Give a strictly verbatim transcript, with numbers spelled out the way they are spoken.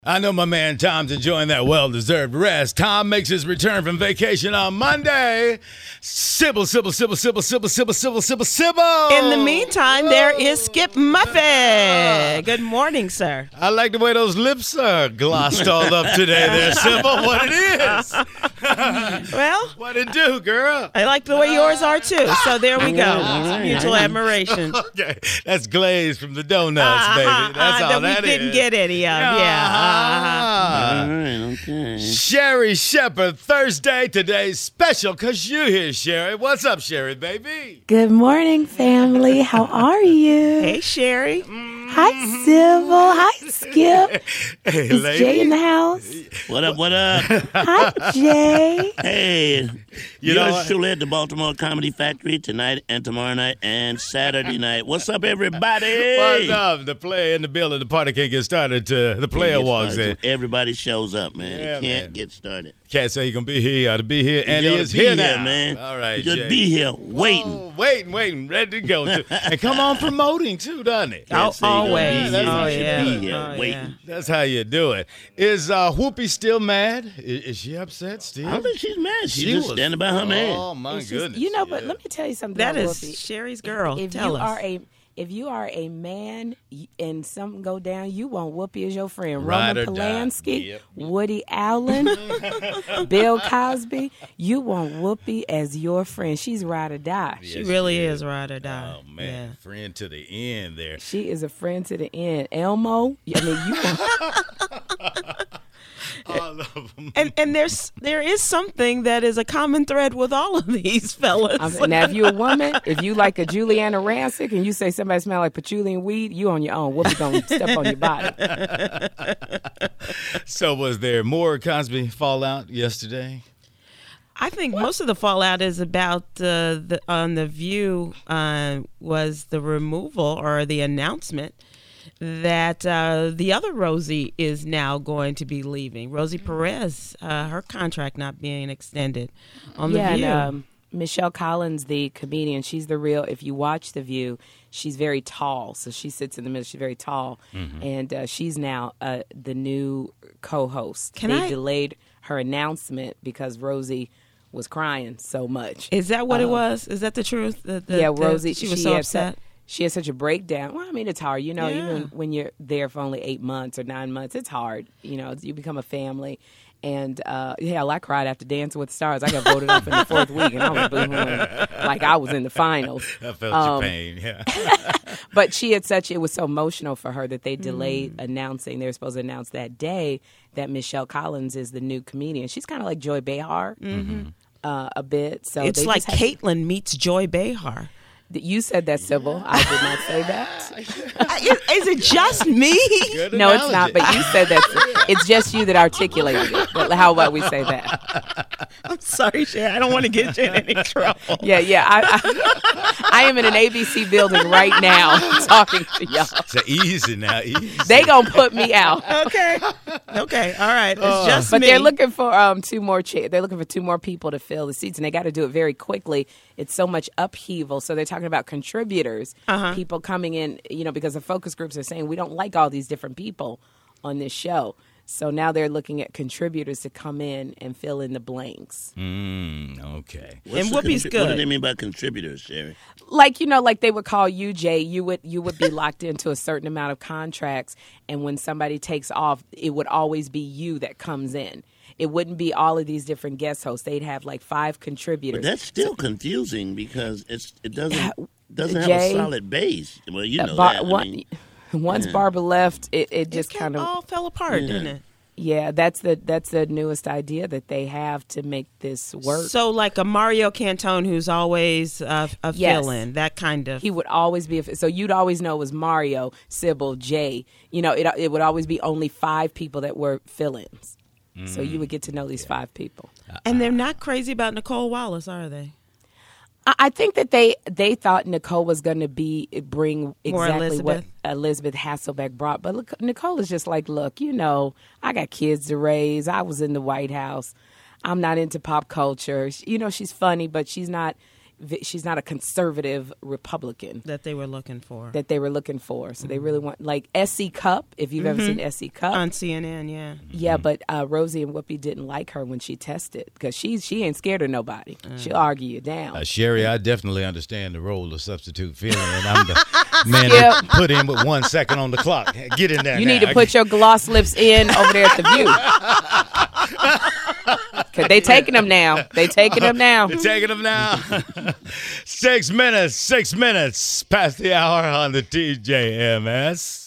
I know my man Tom's enjoying that well-deserved rest. Tom makes his return from vacation on Monday. Sybil, Sybil, Sybil, Sybil, Sybil, Sybil, Sybil, Sybil, Sybil. In the meantime, there is Skip Muffet. Good morning, sir. I like the way those lips are glossed all up today there, Sybil. What it is. Well, what it do, girl? I like the way yours are, too. So there we go. right. Mutual admiration. Okay, that's glaze from the donuts, Uh-huh, baby. That's uh, all that that we didn't is. get any of. Yeah. Uh-huh. Ah. All right, okay. Sherry Shepherd, Thursday. Today's special because you here, Sherry. What's up, Sherry, baby? Good morning, family. How are you? Hey, Sherry. Hi, Sybil. Hi, Skip. Hey, Is lady. Jay in the house? What up, what up? Hi, Jay. Hey, You know yours what? truly at the Baltimore Comedy Factory tonight and tomorrow night and Saturday night. What's up, everybody? What's up? The player in the building. The party can't get started till the player Can't get walks started in. till Everybody shows up, man. Yeah, it can't man. get started. Can't say he gonna be here. He ought to be here, and You he ought is to be here now, man. All right, You just Jay. be here waiting. Oh, waiting, waiting, ready to go. Too. And come on, promoting too, doesn't it? Oh, Yes, there you go. always. Be That's here. how Oh, you yeah. Be here Oh, waiting. yeah. That's how you do it. Is uh, Whoopi still mad? Is, is she upset still? I don't think she's mad. She's She just was- standing by her man. Oh my It's just- goodness! you know, but yeah. let me tell you something That about is Whoopi. Sherry's girl. If Tell you us. are a if you are a man y- and something go down, you want Whoopi as your friend. Ride Roman or die. Polanski, Yep. Woody Allen, Bill Cosby. You want Whoopi as your friend. She's ride or die. She Yes, really she is ride or die. Oh man, Yeah. friend to the end there. She is a friend to the end. Elmo, I mean, you want All of them. And and there's there is something that is a common thread with all of these fellas. I'm, now, if you're a woman, if you like a Juliana Rancic and you say somebody smell like patchouli and weed, you on your own. Whoopi gonna step on your body. So was there more Cosby fallout yesterday? I think most of the fallout is about uh, the on the View uh, was the removal or the announcement that uh, the other Rosie is now going to be leaving. Rosie Perez, uh, her contract not being extended on yeah, the View. and, um, Michelle Collins, the comedian, she's the real. If you watch The View, she's very tall, so she sits in the middle. She's very tall, and uh, she's now uh, the new co-host. Can they I- delayed her announcement because Rosie was crying so much. Is that what Uh, it was? Is that the truth? The, the, yeah, the- Rosie. she was she so had upset. su- she had such a breakdown. Well, I mean, it's hard. You know, Yeah. even when you're there for only eight months or nine months, it's hard. You know, you become a family. And, uh, hell, I cried after Dancing with the Stars. I got voted off in the fourth week, and I was boohooing like I was in the finals. I felt Um, your pain. Yeah. But she had such, it was so emotional for her that they Mm. delayed announcing. They were supposed to announce that day that Michelle Collins is the new comedian. She's kind of like Joy Behar uh, a bit. So It's they like just had- Caitlyn meets Joy Behar. You said that, Sybil. I did not say that. Is it just me? No, Good it's analogy. not. But you said that. It's just you that articulated it. But how about we say that? I'm sorry, Sherry. I don't want to get you in any trouble. Yeah, yeah. I, I, I am in an A B C building right now talking to y'all. So easy now. Easy. They gonna put me out. Okay. Okay. All right. It's just But me. they're looking for um two more. Cha- they're looking for two more people to fill the seats, and they got to do it very quickly. It's so much upheaval. So they're talking about contributors, Uh-huh. people coming in. You know, because the focus groups are saying we don't like all these different people on this show. So now they're looking at contributors to come in and fill in the blanks. Mm, okay. What's And the Whoopi's contri- good. What do they mean by contributors, Sherry? Like, you know, like they would call you, Jay, you would you would be locked into a certain amount of contracts, and when somebody takes off, it would always be you that comes in. It wouldn't be all of these different guest hosts. They'd have like five contributors. But that's still confusing because it's it doesn't doesn't have Jay, a solid base. Well, you Uh, know Bar- that. I one- mean, once yeah. Barbara left, it, it It just kind of all fell apart, didn't it? yeah. That's the that's the newest idea that they have to make this work. So, like a Mario Cantone who's always uh, a Yes. fill-in, that kind of. He would always be a, so you'd always know it was Mario, Sybil, Jay. You know, it it would always be only five people that were fill-ins. So you would get to know these five people. And they're not crazy about Nicole Wallace, are they? I I think that they they thought Nicole was going to be bring More exactly what Elizabeth? Elizabeth Hasselbeck brought, but look, Nicole is just like, look, you know, I got kids to raise. I was in the White House. I'm not into pop culture. She- You know, she's funny, but she's not. she's not a conservative Republican that they were looking for. that they were looking for. So they really want, like S C Cup, if you've ever seen S C Cup. On C N N, yeah. Yeah, but uh, Rosie and Whoopi didn't like her when she tested because she, she ain't scared of nobody. She'll argue you down. Uh, Sherry, I definitely understand the role of substitute feeling, and I'm the man that put in with one second on the clock. Get in there. You now. need to put your gloss lips in over there at the View. Because they taking them now. They taking them now. They're taking them now. six minutes, six minutes past the hour on the T J M S.